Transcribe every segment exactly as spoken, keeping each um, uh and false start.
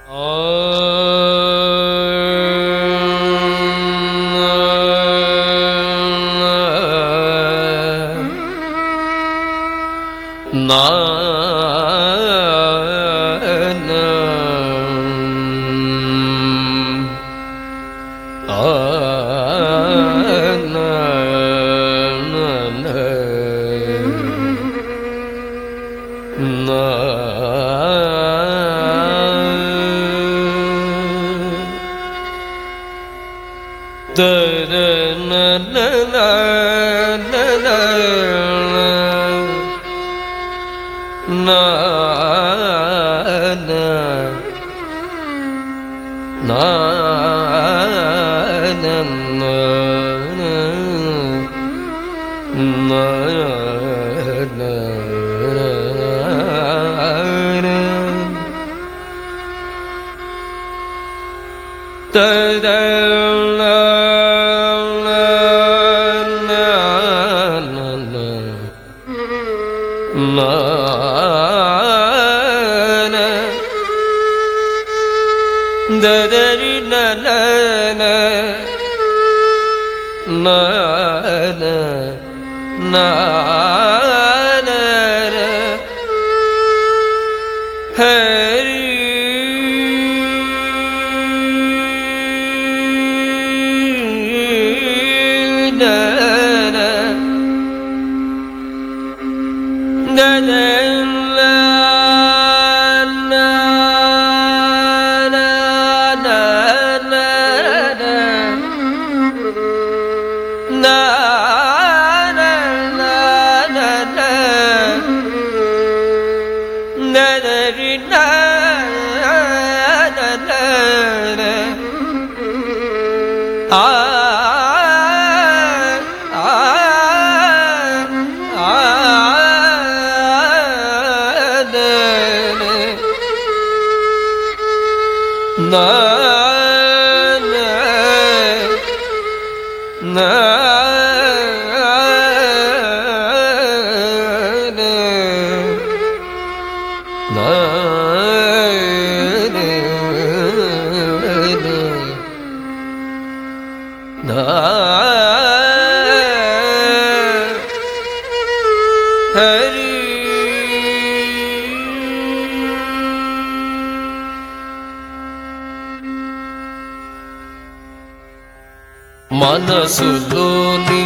మనసులోని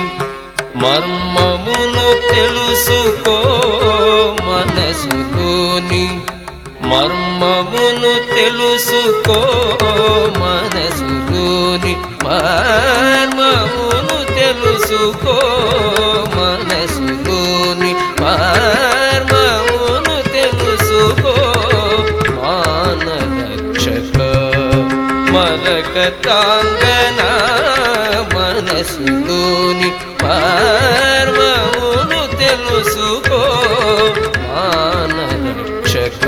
మర్మమును తెలుసుకో, మనసులోని మర్మమును తెలుసుకో, మనసులోని మర్మమును తెలుసుకో, మనసులోని మర్మమును తెలుసుకో. మానరక్షక మరకతాంగన మనసులోని మర్మమును తెలుసుకో. మానరక్షక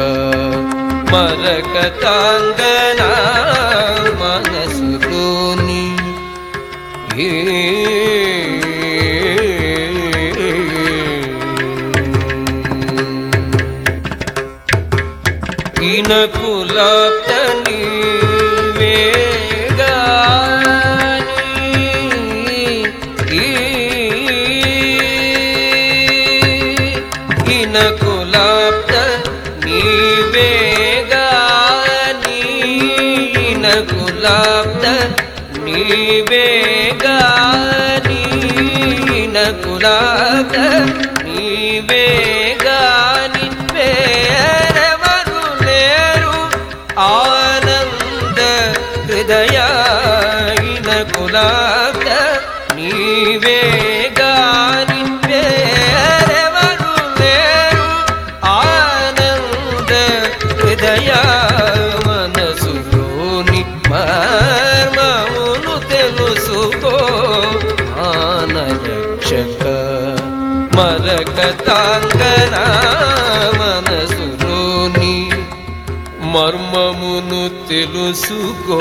మరకతాంగన మనసులోని ఇనకులాప్తని ఇనకులాప్త నీవేగాని, ఇనకులాప్త నీవేగాని, ఇనకులాప్త నీవేగాని. వేరెవరు లేరు ఆనంద హృదయ, ఇనకులాప్త నీవేగాని. మనసులోని మర్మమును తెలుసుకో. మానరక్షక మరకతాంగన మనసులోని మర్మమును తెలుసుకో.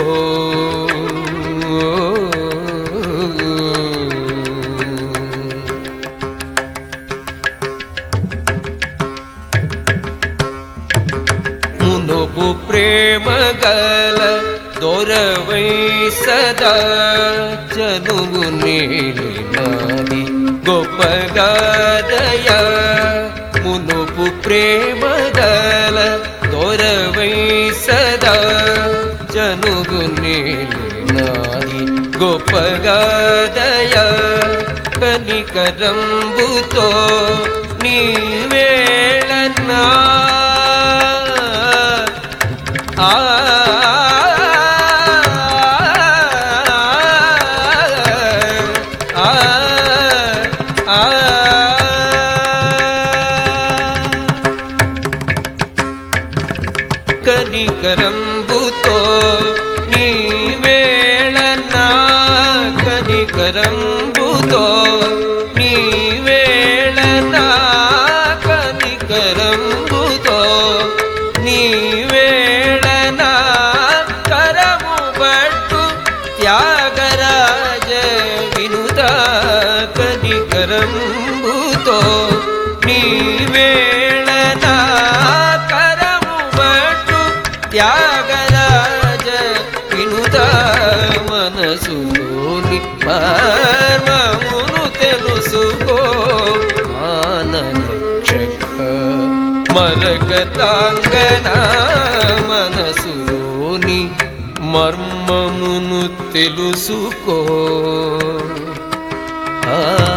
మునుపు ప్రేమ గల దొరవై సదా చనువు నేలినాది గొప్పగా దయ మునుపు ప్రేమ గల దొరవై సదా చనువు నేలినాది గొప్పగా దయ కనికరంబుతో నీ వేళనా ఆ కనికరంబుతో నీ వేళనా కనికరంబుతో నీ వేళనా కనికరంబుతో నీ వేళనా కరము పట్టు త్యాగరాజ వినుత కనికరంబుతో నీ వేళనా కరము పట్టు త్యాగరాజ వినుత మనసులోని మర్మమును తెలుసుకో ఆనరక్షక మరగతాంగన మనసులోని మర్మమును తెలుసుకో ఆ